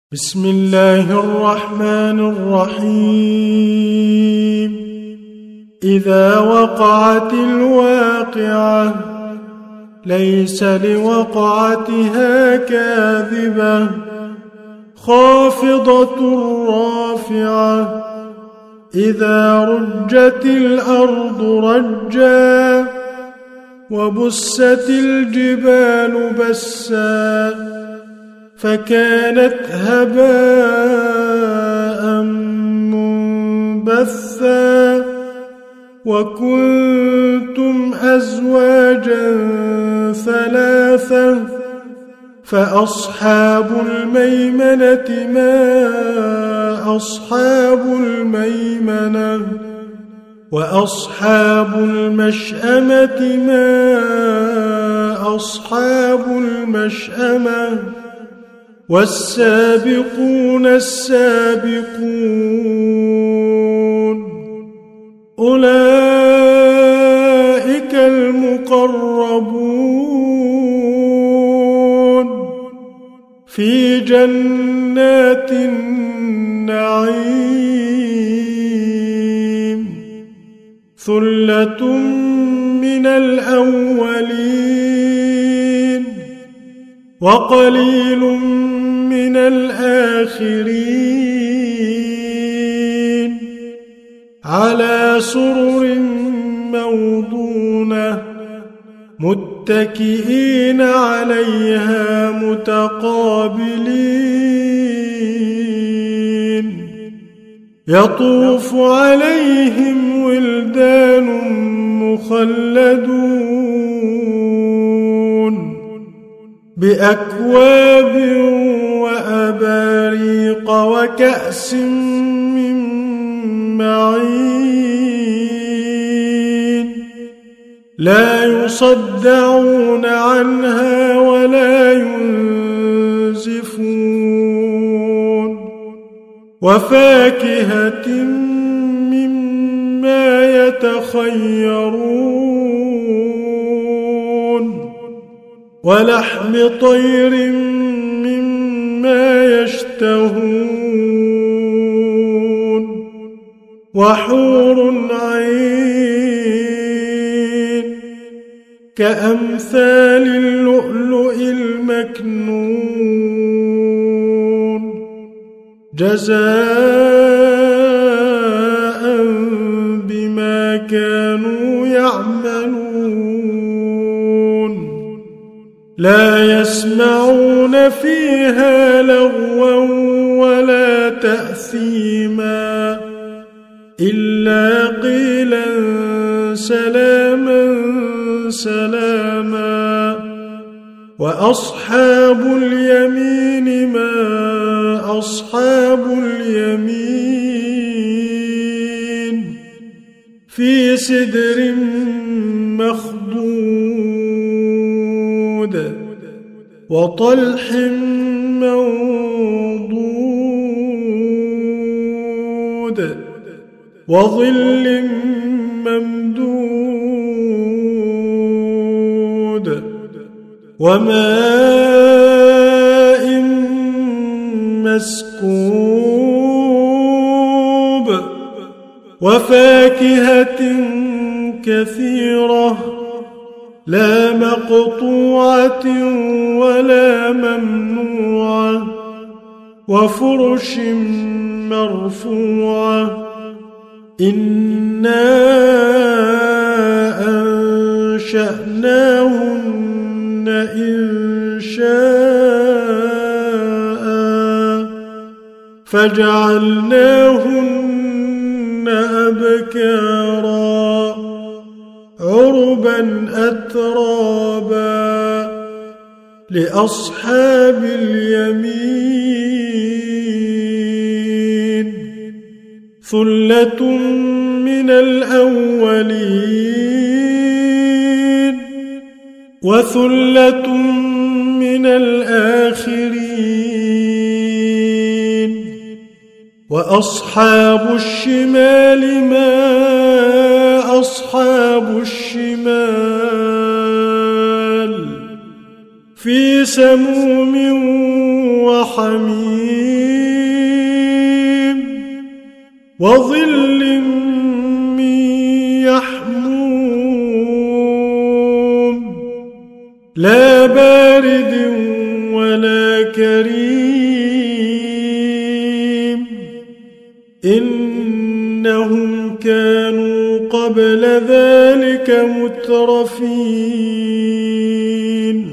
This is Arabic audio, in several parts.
بسم الله الرحمن الرحيم. إذا وقعت الواقعة ليس لوقعتها كاذبة خافضة رافعة إذا رجت الأرض رجا وبست الجبال بسا فكانت هباء منبثا وكنتم أزواجا ثلاثة فأصحاب الميمنة ما أصحاب الميمنة وأصحاب المشأمة ما أصحاب المشأمة والسابقون السابقون أولئك المقربون في جنات النعيم ثلة من الأولين وقليل من الآخرين على سرر موضونة متكئين عليها متقابلين يطوف عليهم ولدان مخلدون بأكواب وأباريق وكأس من معين لا يصدعون عنها ولا ينزفون وفاكهة مما يتخيرون ولحم طير مما يشتهون وحور عين كأمثال اللؤلؤ المكنون جزاء بما كانوا يعملون لا يسمعون فيها لغوا ولا تأثيما إلا قيلا سلاما سلاما وأصحاب اليمين ما أصحاب اليمين في سدر مخضود وطلح منضود وظل ممدود وماء مسكوب وفاكهة كثيرة لا مقطوعة ولا ممنوعة وفرش مرفوعة إنا أنشأناهن إنشاء فجعلناهن أبكارا عربا أترابا لأصحاب اليمين ثلة من الأولين وثلة من الآخرين وأصحاب الشمال ما أصحاب الشمال في سموم وحميم وظل من يحموم لا بارد ولا كريم إنهم كانوا قبل ذلك مترفين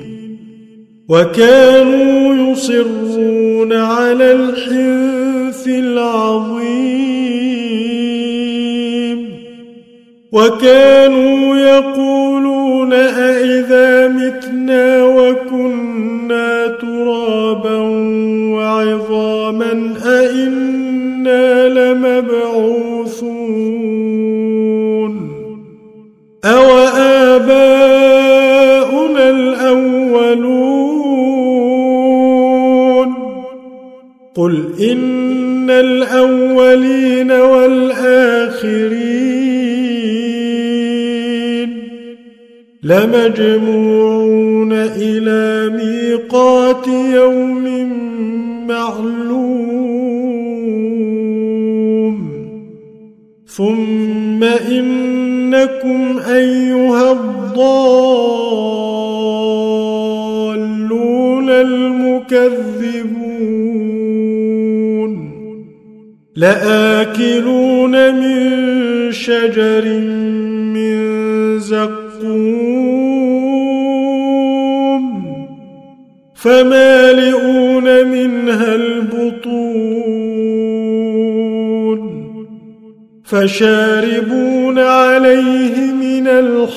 وكانوا يصرون على الحنث العظيم وكانوا يقولون أئذا متنا وكنا ترابا وعظاما أئنا لمبعوثون أو آباؤنا الأولون قل إن الأولين والآخرين لمجموعون إلى ميقات يوم معلوم ثم إنكم أيها الضالون المكذبون لآكلون من شجر من زقوم فمالئون منها البطون فشاربون عليه من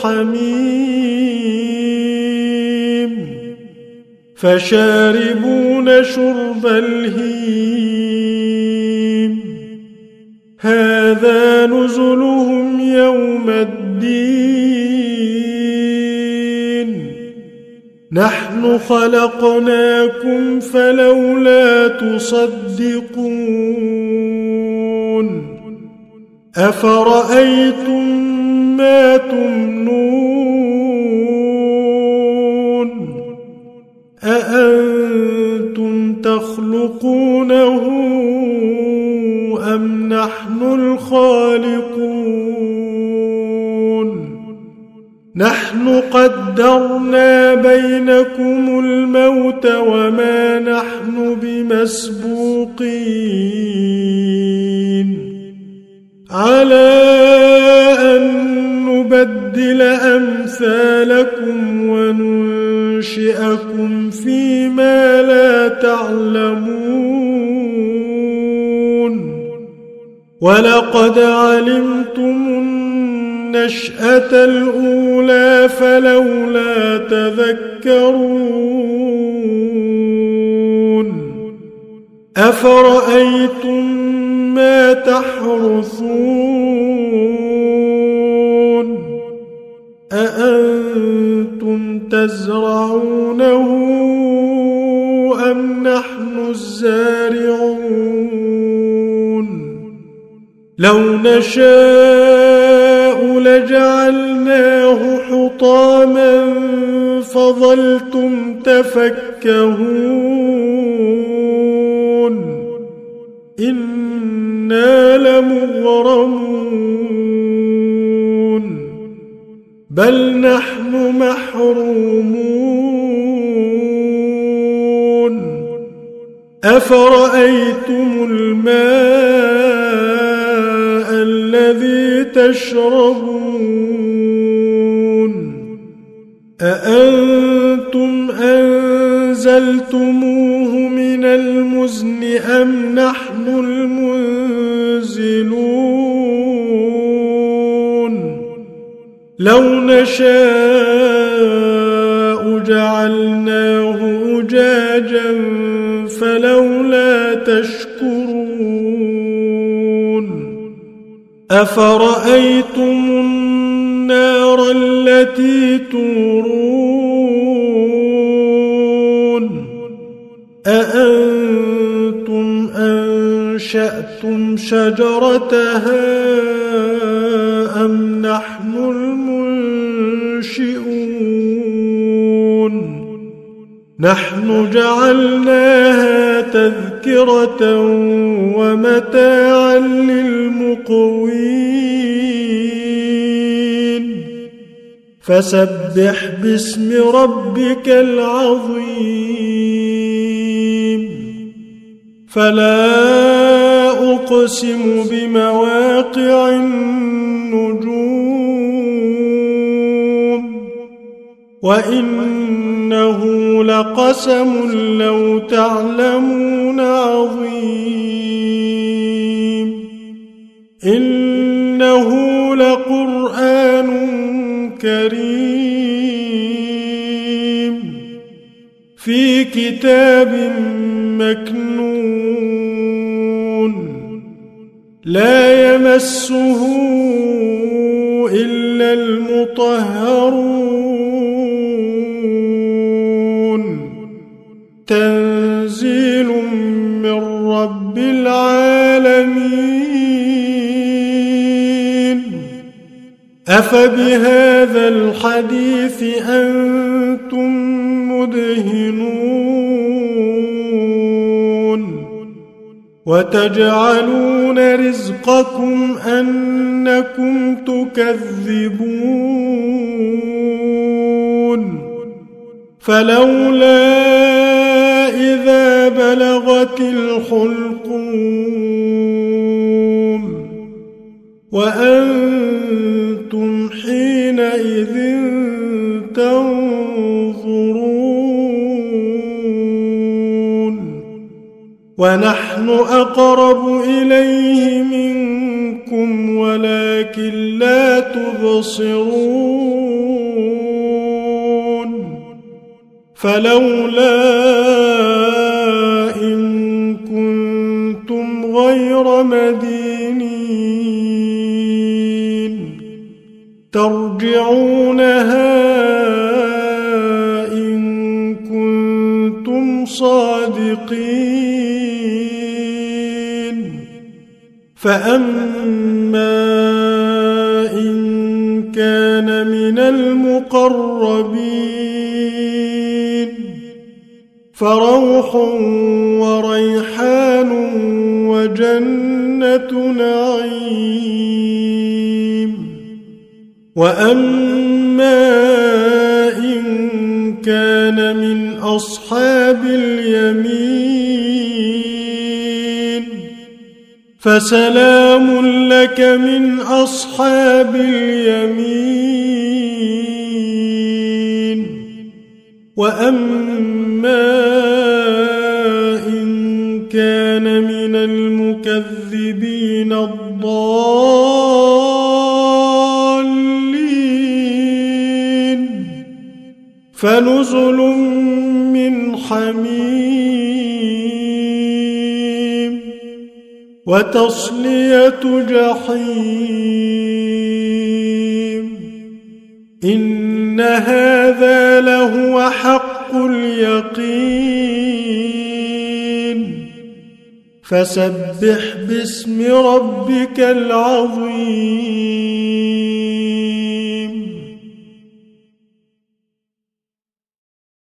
الحميم فشاربون شرب الهيم هذا نزلهم يوم الدين نحن خلقناكم فلولا تصدقون أفرأيتم ما تمنون أأنتم تخلقونه أم نحن الخالقون نحن قدرنا بينكم الموت وما نحن بمسبوقين على أن نبدل أمثالكم وننشئكم فيما لا تعلمون ولقد علمتم النشأة الأولى فلولا تذكرون أفرأيتم ما تحرثون أأنتم تزرعونه أم نحن الزارعون لو نشاء لجعلناه حطاما فظلتم تفكهون إنا لمغرمون بل نحن محرومون أفرأيتم الماء الذي تشربون أأنتم أنزلتموه من المزن أم نحن المنزلون لو نشاء جعلناه أجاجا فلولا تشكرون أفرأيتم النار التي تورون أأنتم أنشأتم شجرتها أم نحن المنشئون نحن جعلناها تذكرة ومتاعا للمقوين فسبح باسم ربك العظيم فلا أقسم بمواقع النجوم وإنه لقسم لو تعلمون عظيم إنه لقرآن كريم في كتاب مكنون لا يمسه إلا المطهرون تنزيل من رب العالمين أفبهذا الحديث أنتم مدهنون وتجعلون رزقكم أنكم تكذبون فلولا إذا بلغت الحلقوم وأنتم حينئذ تنظرون ونحن أقرب إليه منكم ولكن لا تبصرون فلولا إن كنتم غير مدينين ترجعونها إن كنتم صادقين فأما إن كان من المقربين فروح وريحان وجنة نعيم وأما إن كان من أصحاب اليمين فسلام لك من أصحاب اليمين وأما إن كان من المكذبين الضالين فنزل من حميم وتصلية جحيم إن هذا لهو حق اليقين فسبح باسم ربك العظيم